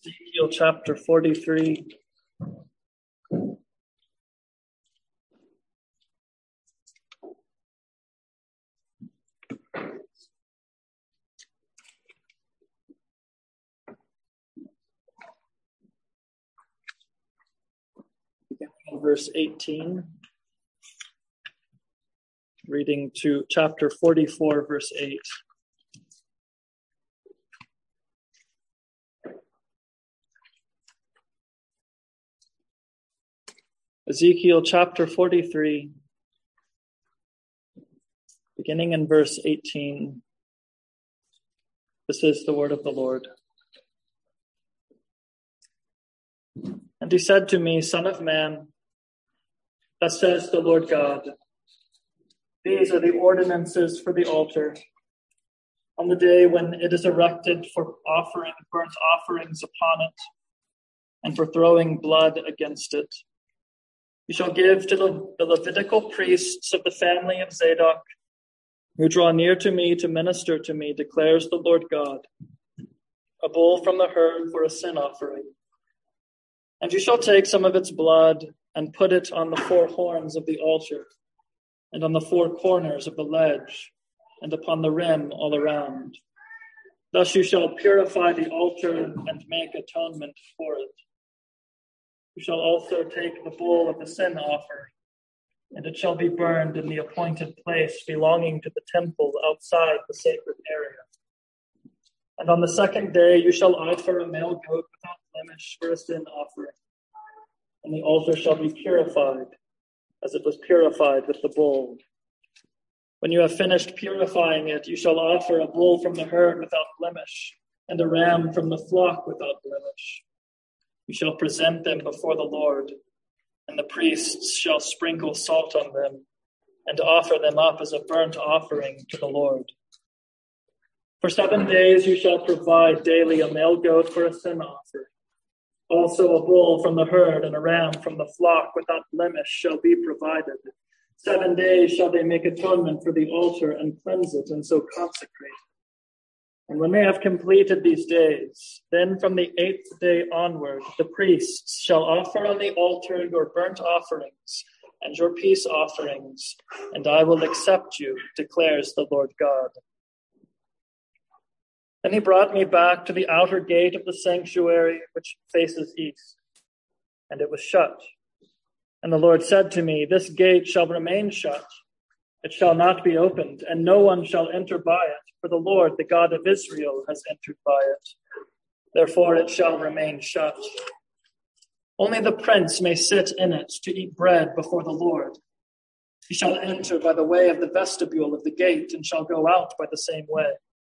Ezekiel chapter 43. Beginning in verse 18, reading to chapter 44, verse 8. Ezekiel chapter 43, beginning in verse 18. This is the word of the Lord. And he said to me, Son of man, thus says the Lord God, these are the ordinances for the altar on the day when it is erected for offering burnt offerings upon it and for throwing blood against it. You shall give to the Levitical priests of the family of Zadok, who draw near to me to minister to me, declares the Lord God, a bull from the herd for a sin offering. And you shall take some of its blood and put it on the four horns of the altar, and on the four corners of the ledge, and upon the rim all around. Thus you shall purify the altar and make atonement for it. You shall also take the bull of the sin offering, and it shall be burned in the appointed place belonging to the temple outside the sacred area. And on the second day you shall offer a male goat without blemish for a sin offering, and the altar shall be purified, as it was purified with the bull. When you have finished purifying it, you shall offer a bull from the herd without blemish, and a ram from the flock without blemish. You shall present them before the Lord, and the priests shall sprinkle salt on them, and offer them up as a burnt offering to the Lord. For 7 days you shall provide daily a male goat for a sin offering. Also a bull from the herd and a ram from the flock without blemish shall be provided. 7 days shall they make atonement for the altar and cleanse it, and so consecrate it. And when they have completed these days, then from the 8th day onward, the priests shall offer on the altar your burnt offerings and your peace offerings, and I will accept you, declares the Lord God. Then he brought me back to the outer gate of the sanctuary, which faces east, and it was shut. And the Lord said to me, this gate shall remain shut. It shall not be opened, and no one shall enter by it, for the Lord, the God of Israel, has entered by it. Therefore it shall remain shut. Only the prince may sit in it to eat bread before the Lord. He shall enter by the way of the vestibule of the gate, and shall go out by the same way.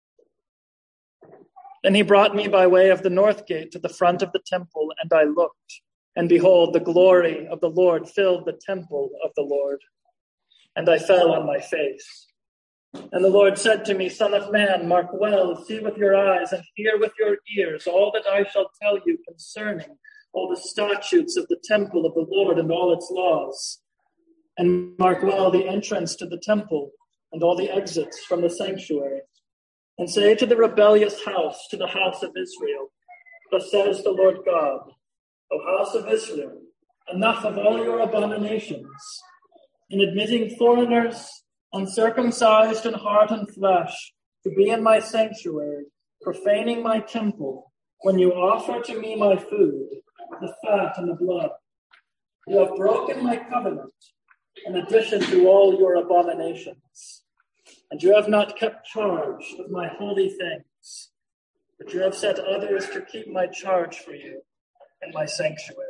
Then he brought me by way of the north gate to the front of the temple, and I looked, and behold, the glory of the Lord filled the temple of the Lord. And I fell on my face. And the Lord said to me, Son of man, mark well, see with your eyes, and hear with your ears all that I shall tell you concerning all the statutes of the temple of the Lord and all its laws. And mark well the entrance to the temple and all the exits from the sanctuary. And say to the rebellious house, to the house of Israel, thus says the Lord God, O house of Israel, enough of all your abominations, in admitting foreigners, uncircumcised in heart and flesh, to be in my sanctuary, profaning my temple, when you offer to me my food, the fat and the blood. You have broken my covenant, in addition to all your abominations. And you have not kept charge of my holy things, but you have set others to keep my charge for you in my sanctuary.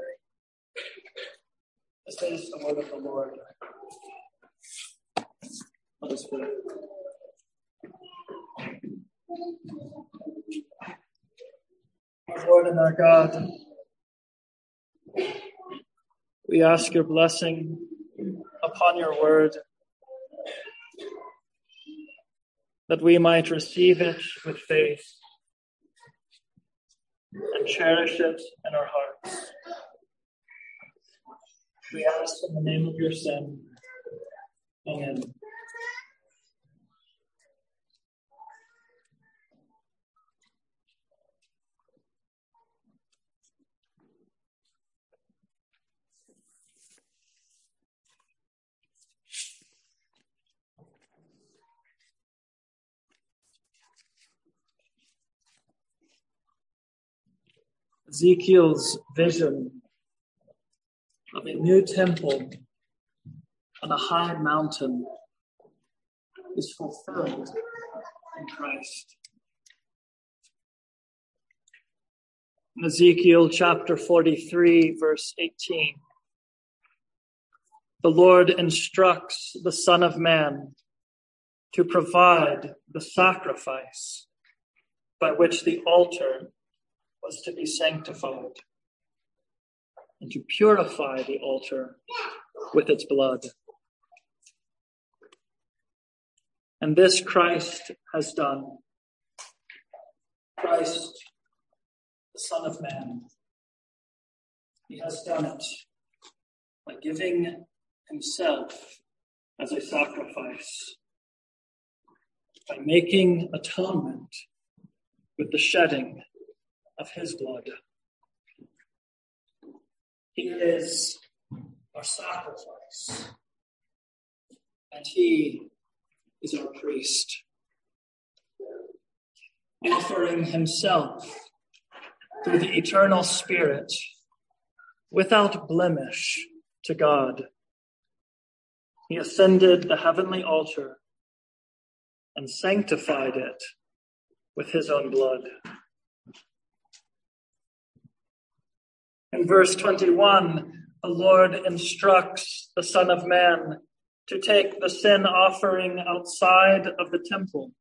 This is the word of the Lord. Let us pray. Our Lord and our God, we ask your blessing upon your word, that we might receive it with faith and cherish it in our hearts. We ask in the name of your Son. Amen. Ezekiel's vision of a new temple on a high mountain is fulfilled in Christ. In Ezekiel chapter 43, verse 18, the Lord instructs the Son of Man to provide the sacrifice by which the altar was to be sanctified, and to purify the altar with its blood. And this Christ has done. Christ, the Son of Man, he has done it by giving himself as a sacrifice, by making atonement with the shedding of his blood. He is our sacrifice, and he is our priest, offering himself through the eternal Spirit without blemish to God. He ascended the heavenly altar and sanctified it with his own blood. In verse 21, the Lord instructs the Son of Man to take the sin offering outside of the temple.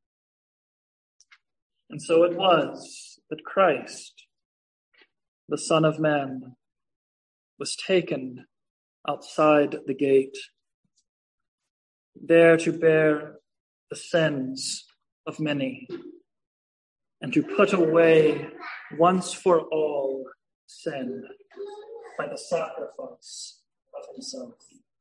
And so it was that Christ, the Son of Man, was taken outside the gate, there to bear the sins of many, and to put away once for all sin by the sacrifice of himself.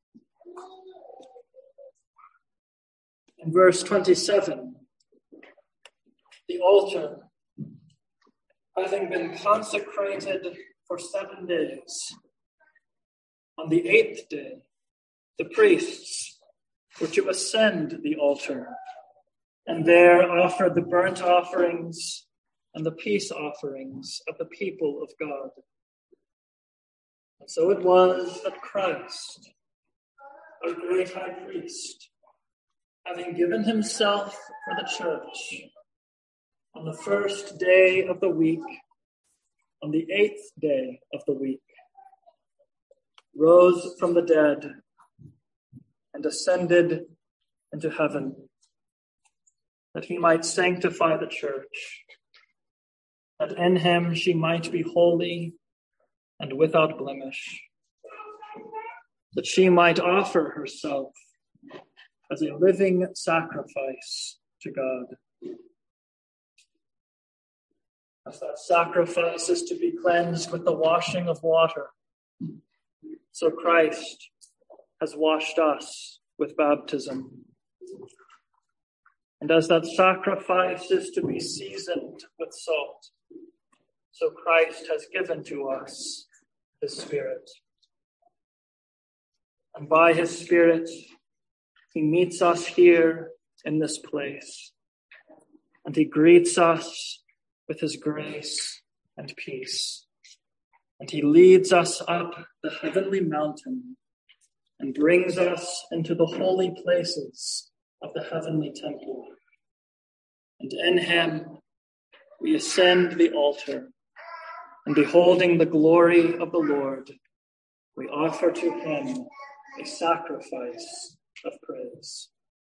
In verse 27, the altar, having been consecrated for 7 days, on the 8th day, the priests were to ascend the altar and there offer the burnt offerings and the peace offerings of the people of God. And so it was that Christ, our great high priest, having given himself for the church on the 1st day of the week, on the 8th day of the week, rose from the dead and ascended into heaven, that he might sanctify the church, that in him she might be holy and without blemish, that she might offer herself as a living sacrifice to God. As that sacrifice is to be cleansed with the washing of water, so Christ has washed us with baptism. And as that sacrifice is to be seasoned with salt, so Christ has given to us his Spirit. And by his Spirit, he meets us here in this place, and he greets us with his grace and peace. And he leads us up the heavenly mountain and brings us into the holy places of the heavenly temple. And in him we ascend the altar, and beholding the glory of the Lord, we offer to him a sacrifice of praise.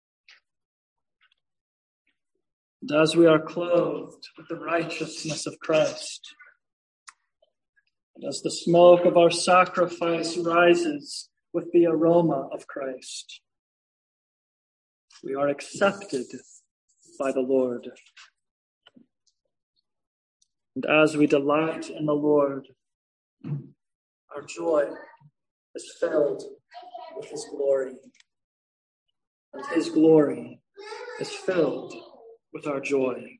And as we are clothed with the righteousness of Christ, and as the smoke of our sacrifice rises with the aroma of Christ, we are accepted by the Lord. And as we delight in the Lord, our joy is filled with his glory, and his glory is filled with our joy.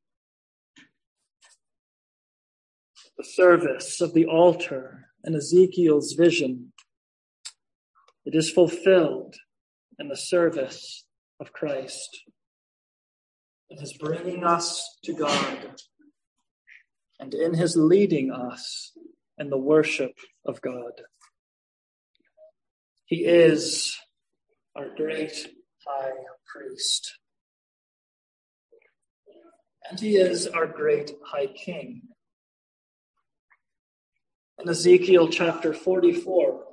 The service of the altar in Ezekiel's vision, it is fulfilled in the service of Christ. It is bringing us to God, and in his leading us in the worship of God. He is our great high priest. And he is our great high king. In Ezekiel chapter 44,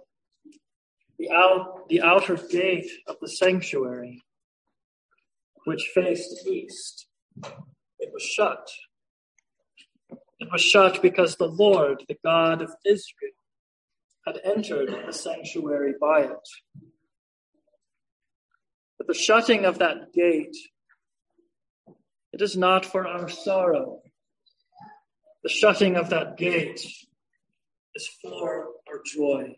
the outer gate of the sanctuary, which faced east, it was shut. It was shut because the Lord, the God of Israel, had entered the sanctuary by it. But the shutting of that gate, it is not for our sorrow. The shutting of that gate is for our joy.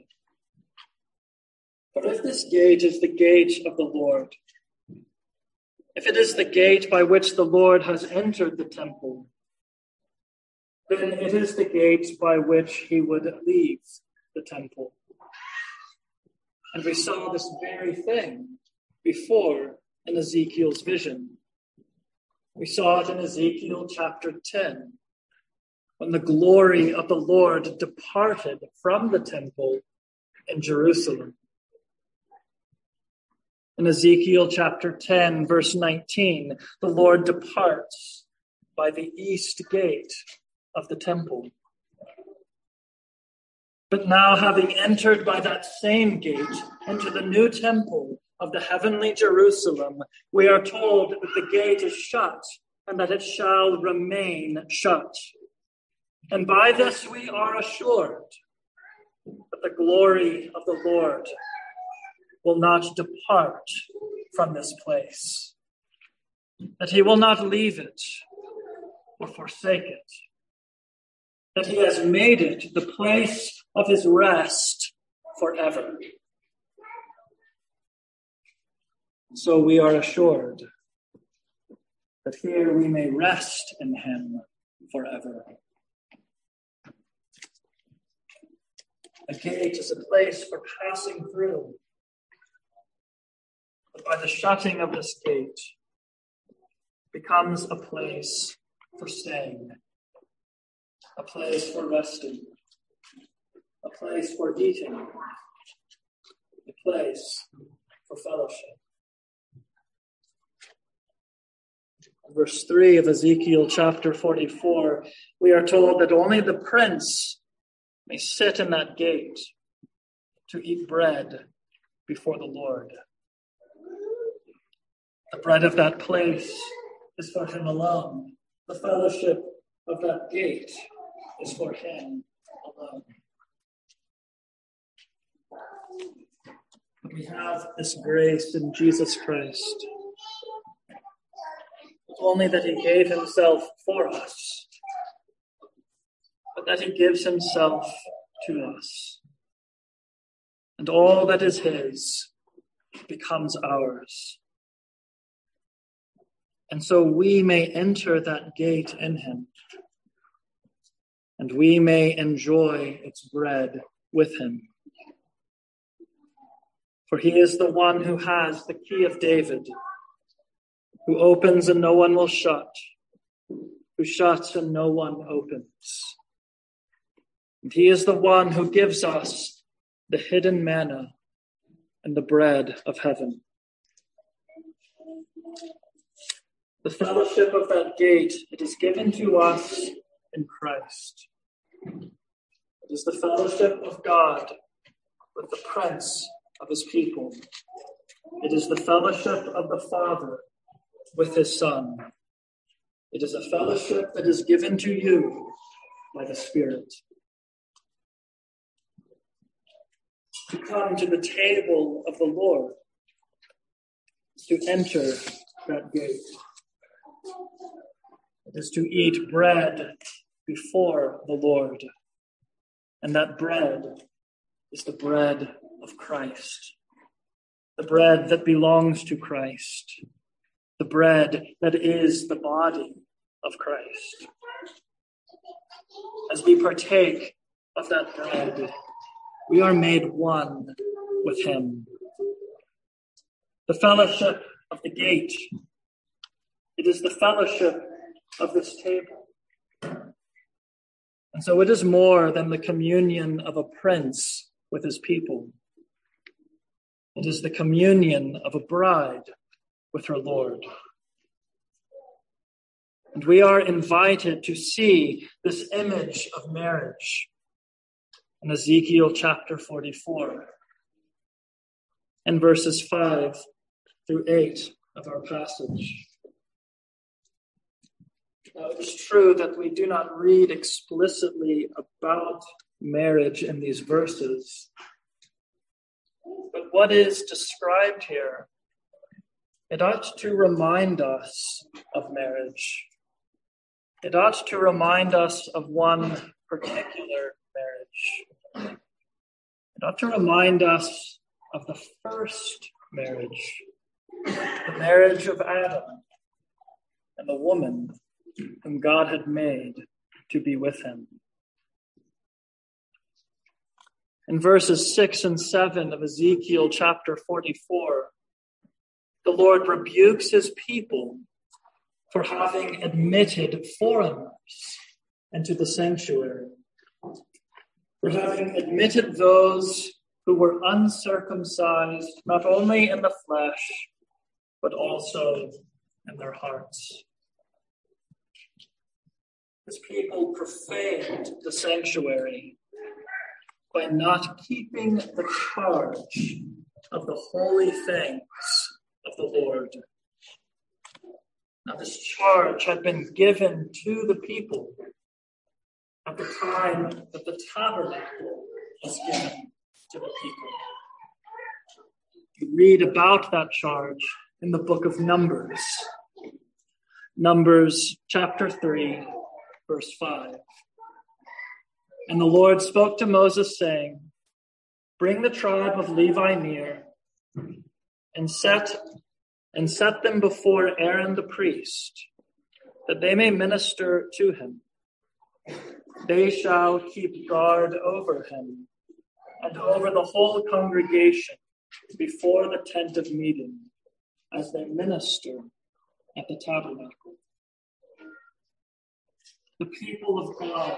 For if this gate is the gate of the Lord, if it is the gate by which the Lord has entered the temple, then it is the gate by which he would leave the temple. And we saw this very thing before in Ezekiel's vision. We saw it in Ezekiel chapter 10, when the glory of the Lord departed from the temple in Jerusalem. In Ezekiel chapter 10, verse 19, the Lord departs by the east gate of the temple. But now, having entered by that same gate into the new temple of the heavenly Jerusalem, we are told that the gate is shut and that it shall remain shut. And by this we are assured that the glory of the Lord will not depart from this place, that he will not leave it or forsake it, that he has made it the place of his rest forever. So we are assured that here we may rest in him forever. A gate is a place for passing through. But by the shutting of this gate, it becomes a place for staying, a place for resting, a place for eating, a place for fellowship. In verse 3 of Ezekiel chapter 44, we are told that only the prince may sit in that gate to eat bread before the Lord. The bread of that place is for him alone. The fellowship of that gate is for him alone. We have this grace in Jesus Christ. Not only that he gave himself for us, but that he gives himself to us. And all that is his becomes ours. And so we may enter that gate in him, and we may enjoy its bread with him. For he is the one who has the key of David, who opens and no one will shut, who shuts and no one opens. And he is the one who gives us the hidden manna and the bread of heaven. The fellowship of that gate, it is given to us in Christ. It is the fellowship of God with the Prince of his people. It is the fellowship of the Father with his Son. It is a fellowship that is given to you by the Spirit. To come to the table of the Lord is to enter that gate. It is to eat bread before the Lord. And that bread is the bread of Christ. The bread that belongs to Christ. The bread that is the body of Christ. As we partake of that bread, we are made one with him. The fellowship of the gate, it is the fellowship of this table. And so it is more than the communion of a prince with his people. It is the communion of a bride with her Lord. And we are invited to see this image of marriage in Ezekiel chapter 44 and verses 5 through 8 of our passage. Now, it is true that we do not read explicitly about marriage in these verses, but what is described here, it ought to remind us of marriage. It ought to remind us of one particular marriage. It ought to remind us of the first marriage, the marriage of Adam and the woman whom God had made to be with him. In verses 6 and 7 of Ezekiel chapter 44, the Lord rebukes his people for having admitted foreigners into the sanctuary, for having admitted those who were uncircumcised, not only in the flesh, but also in their hearts. His people profaned the sanctuary by not keeping the charge of the holy things of the Lord. Now, this charge had been given to the people at the time that the tabernacle was given to the people. You read about that charge in the book of Numbers. Numbers chapter 3, verse 5. And the Lord spoke to Moses, saying, "Bring the tribe of Levi near, and set them before Aaron the priest, that they may minister to him. They shall keep guard over him and over the whole congregation before the tent of meeting, as they minister at the tabernacle." The people of God,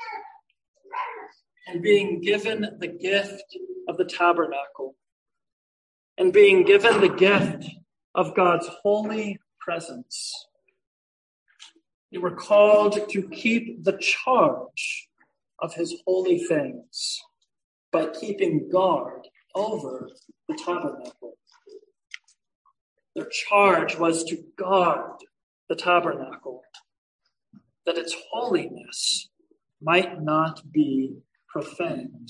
and being given the gift of the tabernacle, and being given the gift of God's holy presence, they were called to keep the charge of his holy things by keeping guard over the tabernacle. Their charge was to guard the tabernacle, that its holiness might not be profaned.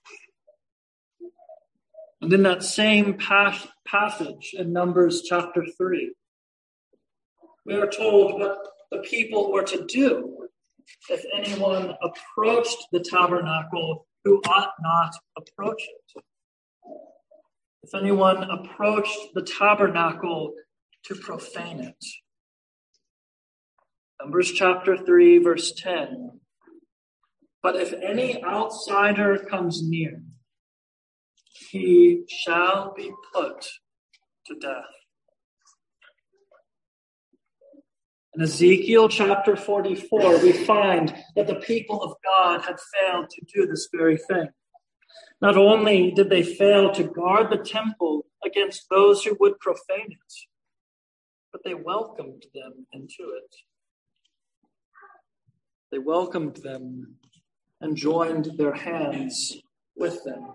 And in that same passage in Numbers chapter 3, we are told what the people were to do if anyone approached the tabernacle who ought not approach it. If anyone approached the tabernacle to profane it. Numbers chapter 3, verse 10. "But if any outsider comes near, he shall be put to death." In Ezekiel chapter 44, we find that the people of God had failed to do this very thing. Not only did they fail to guard the temple against those who would profane it, but they welcomed them into it. They welcomed them and joined their hands with them.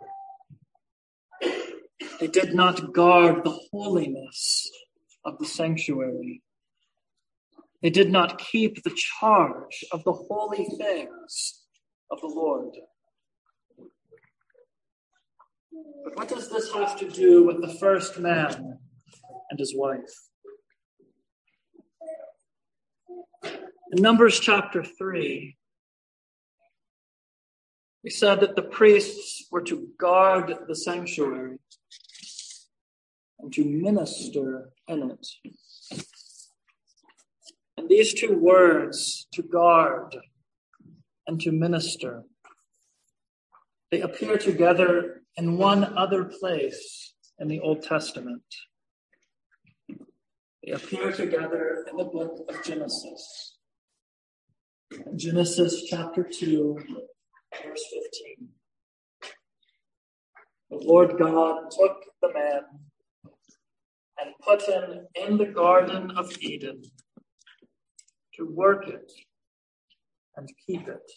They did not guard the holiness of the sanctuary. They did not keep the charge of the holy things of the Lord. But what does this have to do with the first man and his wife? In Numbers chapter 3, we said that the priests were to guard the sanctuary and to minister in it. And these two words, to guard and to minister, they appear together in one other place in the Old Testament. They appear together in the book of Genesis. In Genesis chapter 2, verse 15. The Lord God took the man and put him in the Garden of Eden to work it and keep it.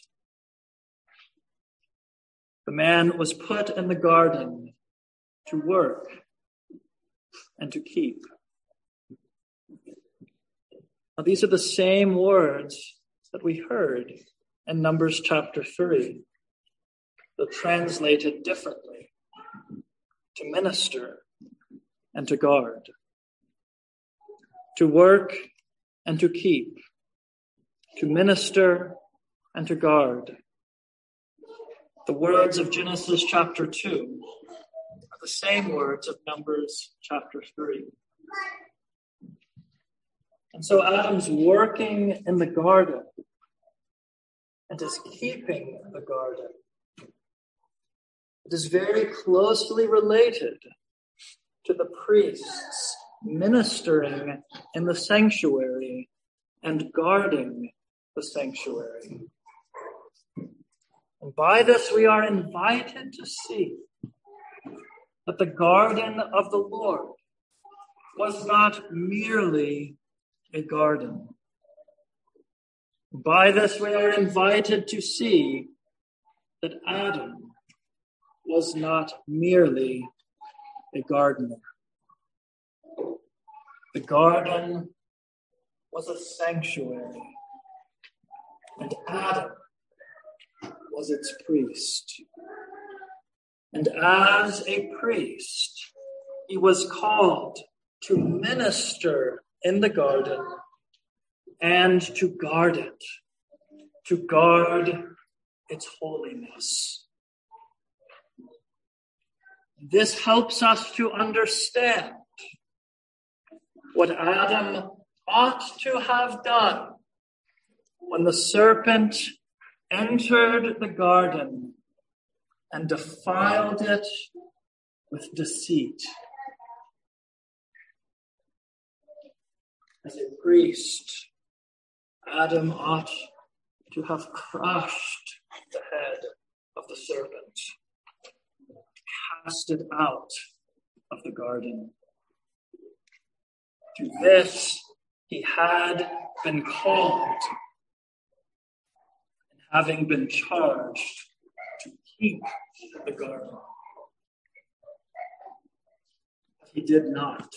The man was put in the garden to work and to keep. Now, these are the same words that we heard in Numbers chapter 3, though translated differently: to minister and to guard, to work and to keep, to minister and to guard. The words of Genesis chapter 2 are the same words of Numbers chapter 3. And so Adam's working in the garden and is keeping the garden. It is very closely related to the priests ministering in the sanctuary and guarding the sanctuary. And by this we are invited to see that the garden of the Lord was not merely a garden. By this we are invited to see that Adam was not merely a gardener. The garden was a sanctuary, and Adam was its priest. And as a priest, he was called to minister in the garden and to guard its holiness. This helps us to understand what Adam ought to have done when the serpent entered the garden and defiled it with deceit. As a priest, Adam ought to have crushed the head of the serpent, cast it out of the garden. To this he had been called, and having been charged to keep the garden. He did not.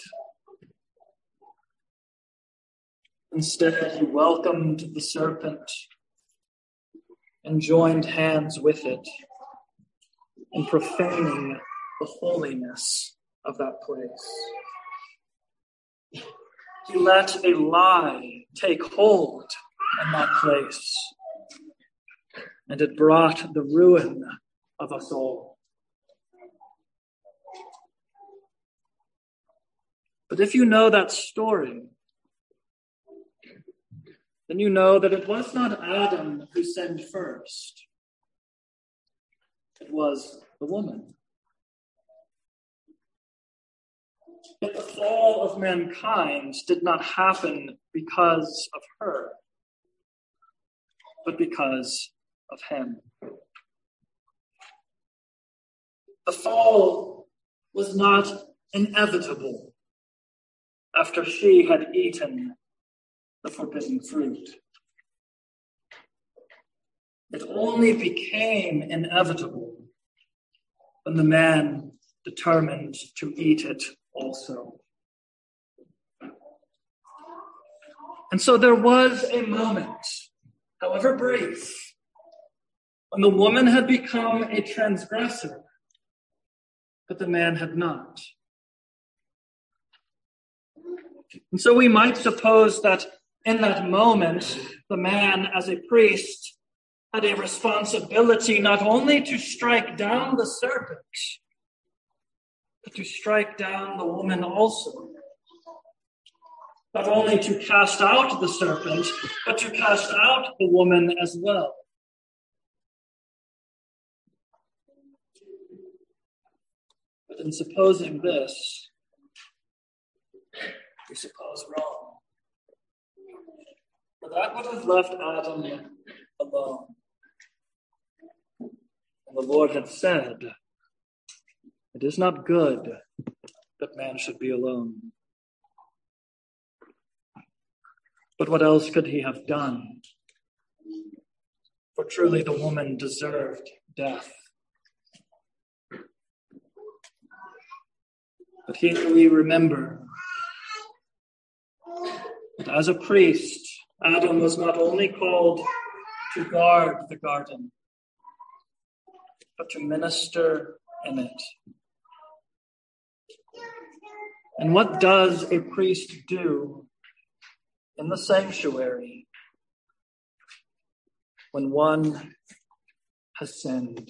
Instead, he welcomed the serpent and joined hands with it in profaning the holiness of that place. He let a lie take hold in that place, and it brought the ruin of us all. But if you know that story, then you know that it was not Adam who sinned first. It was the woman. But the fall of mankind did not happen because of her, but because of him. The fall was not inevitable after she had eaten the forbidden fruit. It only became inevitable when the man determined to eat it also. And so there was a moment, however brief, when the woman had become a transgressor, but the man had not. And so we might suppose that in that moment, the man, as a priest, had a responsibility not only to strike down the serpent, but to strike down the woman also. Not only to cast out the serpent, but to cast out the woman as well. But in supposing this, we suppose wrong. For that would have left Adam alone. And the Lord had said, it is not good that man should be alone. But what else could he have done? For truly the woman deserved death. But here we remember that as a priest, Adam was not only called to guard the garden, but to minister in it. And what does a priest do in the sanctuary when one has sinned?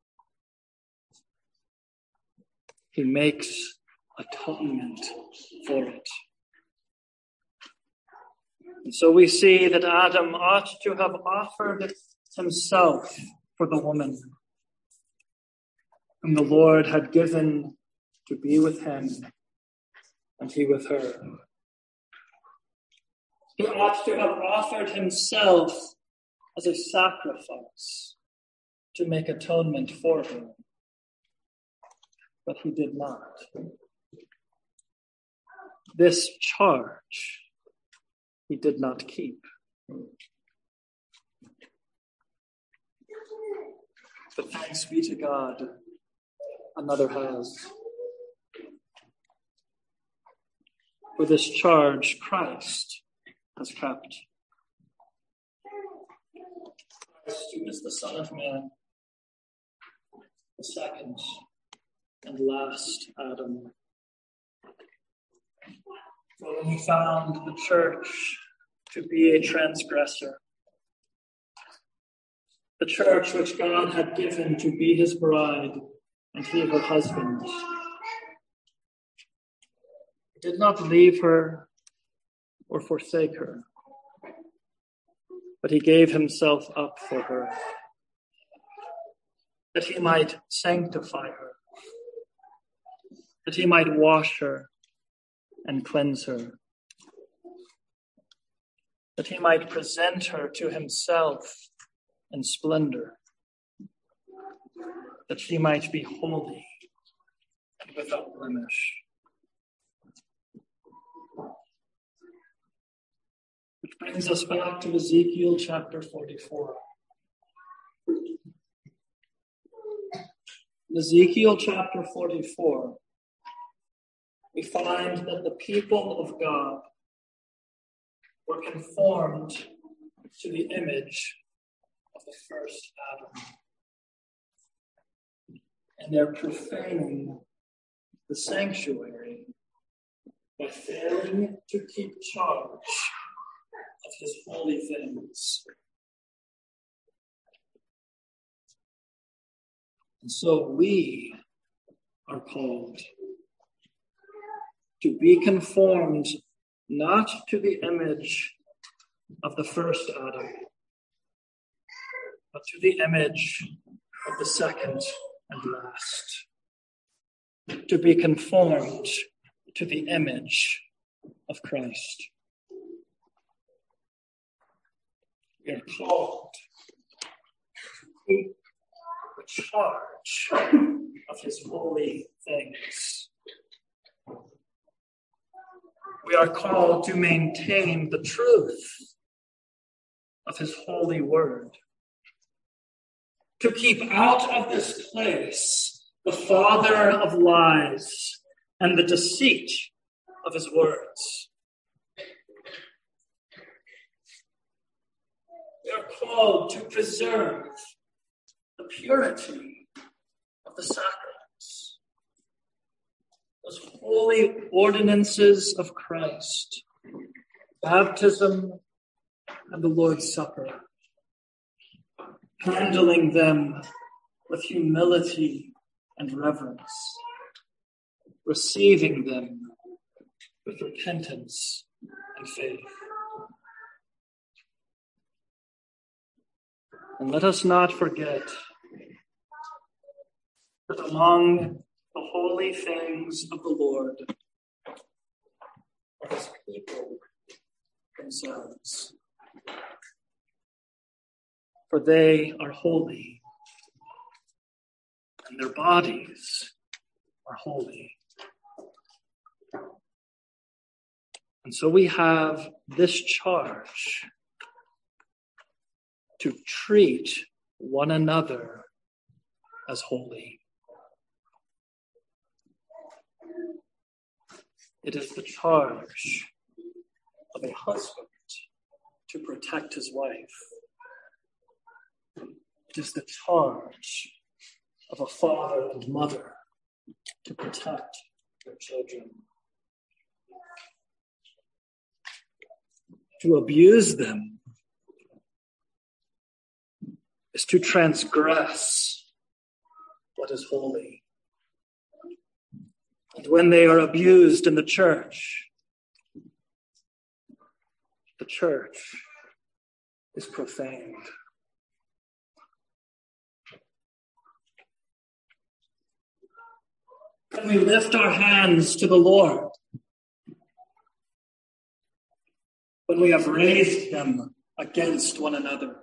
He makes atonement for it. And so we see that Adam ought to have offered himself for the woman whom the Lord had given to be with him and he with her. He ought to have offered himself as a sacrifice to make atonement for her. But he did not. This charge he did not keep. But thanks be to God, another has. For this charge Christ has kept. Christ, who is the Son of Man, the second and last Adam. For when he found the church to be a transgressor, the church which God had given to be his bride and he her husband, he did not leave her or forsake her, but he gave himself up for her, that he might sanctify her, that he might wash her and cleanse her, that he might present her to himself in splendor, that she might be holy and without blemish. Which brings us back to Ezekiel chapter 44. In Ezekiel chapter 44, we find that the people of God were conformed to the image of the first Adam. And they're profaning the sanctuary by failing to keep charge of his holy things. And so we are called to be conformed not to the image of the first Adam, but to the image of the second and last. To be conformed to the image of Christ. We are called to keep the charge of his holy things. We are called to maintain the truth of his holy word. To keep out of this place the father of lies and the deceit of his words. We are called to preserve the purity of the sacraments, those holy ordinances of Christ, baptism and the Lord's Supper, handling them with humility and reverence, receiving them with repentance and faith. And let us not forget that among the holy things of the Lord are his people themselves. for they are holy, and their bodies are holy. And so we have this charge to treat one another as holy. It is the charge of a husband to protect his wife. It is the charge of a father and mother to protect their children. To abuse them is to transgress what is holy. And when they are abused in the church is profaned. When we lift our hands to the Lord, when we have raised them against one another,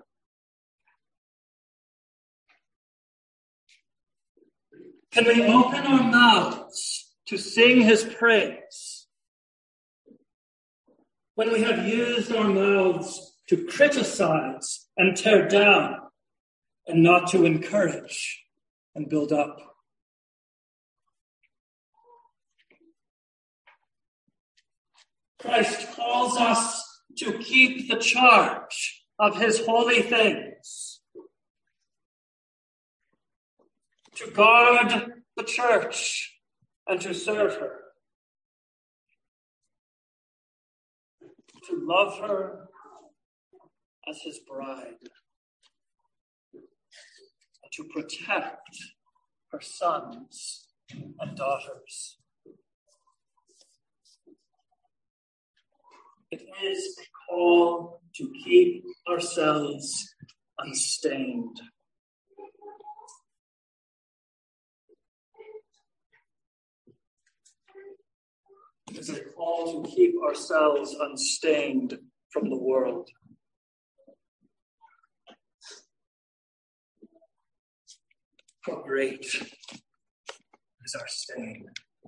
can we open our mouths to sing his praise? When we have used our mouths to criticize and tear down and not to encourage and build up? Christ calls us to keep the charge of his holy things, to guard the church and to serve her, to love her as his bride, and to protect her sons and daughters. It is a call to keep ourselves unstained. It is a call to keep ourselves unstained from the world. How great is our stain.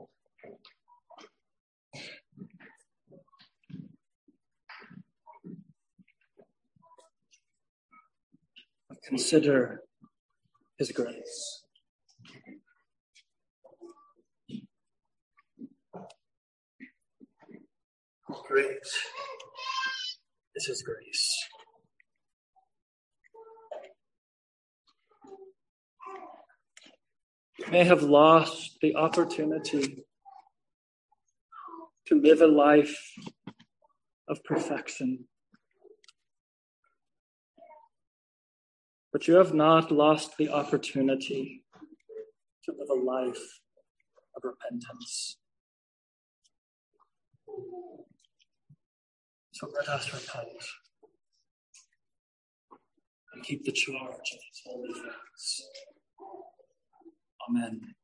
Consider his grace. How great is his grace. We may have lost the opportunity to live a life of perfection, but you have not lost the opportunity to live a life of repentance. So let us repent and keep the charge of his holy things. Amen.